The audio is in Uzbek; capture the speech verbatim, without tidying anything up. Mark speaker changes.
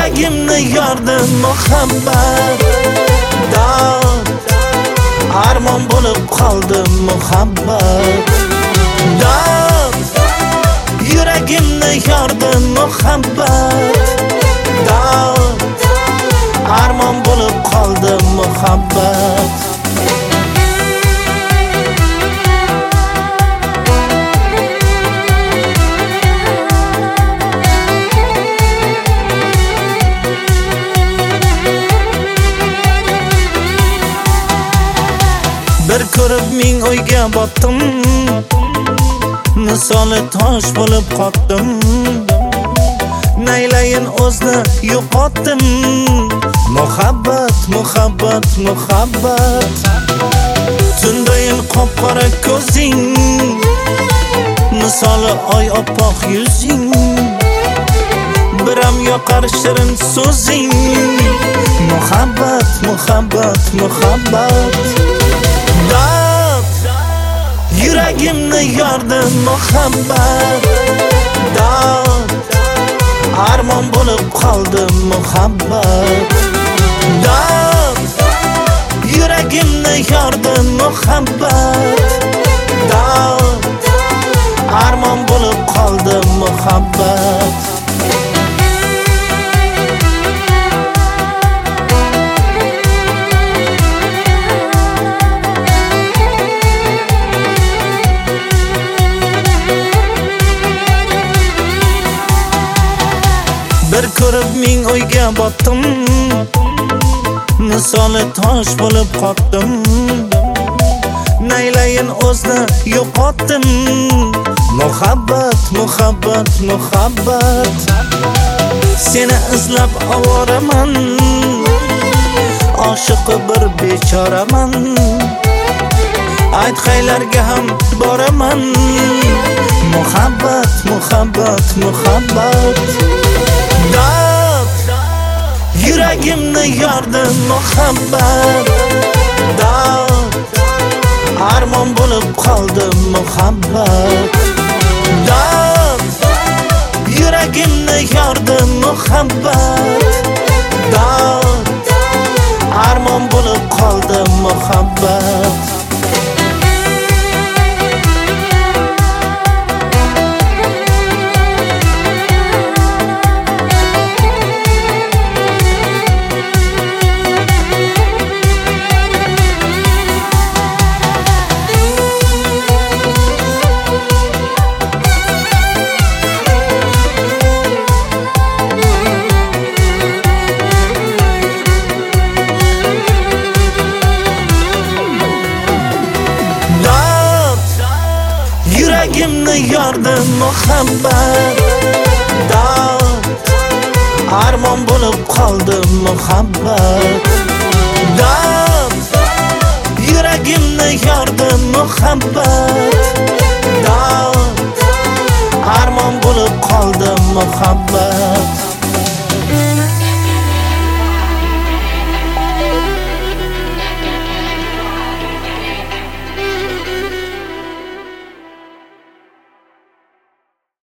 Speaker 1: Yuragimni yordi muhabbat dod, armon bo'lib qoldi muhabbat dod. Yuragimni yordi muhabbat dod, armon bo'lib qoldi muhabbat. Bir ko'rib ming o'yga botdim, misoli tosh bo'lib qotdim. Naylayin o'zni yo'qotdim, muhabbat, muhabbat, muhabbat. Tundayin qop-qora ko'zing, misoli oy oppoq yuzing. Biram yoqar shirin so'zing, muhabbat, muhabbat, muhabbat. Yuragimni yordi muhabbat dod, armon bo'lib qoldi muhabbat dod. Yuragimni yordi muhabbat dod, armon bo'lib qoldi muhabbat. Bir ko'rib ming o'yga botdim, misoli tosh bo'lib qotdim. Naylayin o'zni yo'qotdim, muhabbat, muhabbat, muhabbat. Seni izlab ovoraman, oshiqi bir bechoraman. Aytqaylarga ham boraman, muhabbat, muhabbat, muhabbat dod. Yuragimni yordi muhabbat dod, armon bo'lib qoldi muhabbat dod. Yuragimni yordi muhabbat dod, armon bo'lib qoldi muhabbat. Yuragimni yordi muhabbat dod, armon bo'lib qoldi muhabbat dod. Yuragimni yordi muhabbat dod, armon bo'lib qoldi muhabbat.